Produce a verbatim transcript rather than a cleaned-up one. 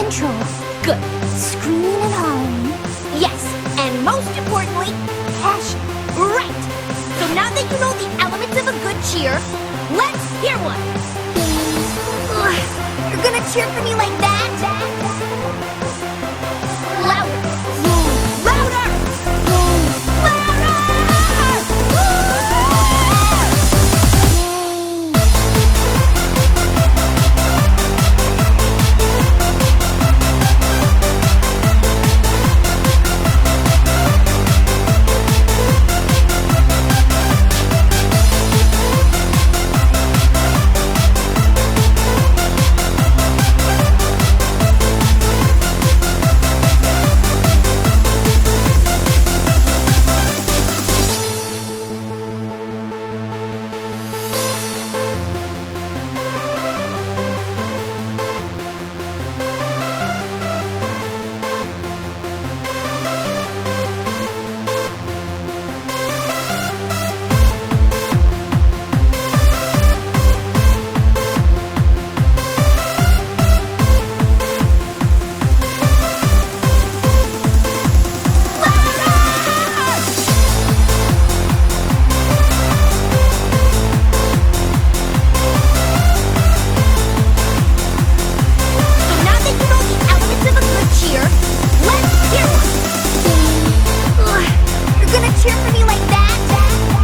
control. Good. Screaming and hollering. Yes, and most importantly, passion. Right. So now that you know the elements of a good cheer, let's hear one. Ugh, you're gonna cheer for me like that? Louder. Louder! Louder! Cheer for me like that?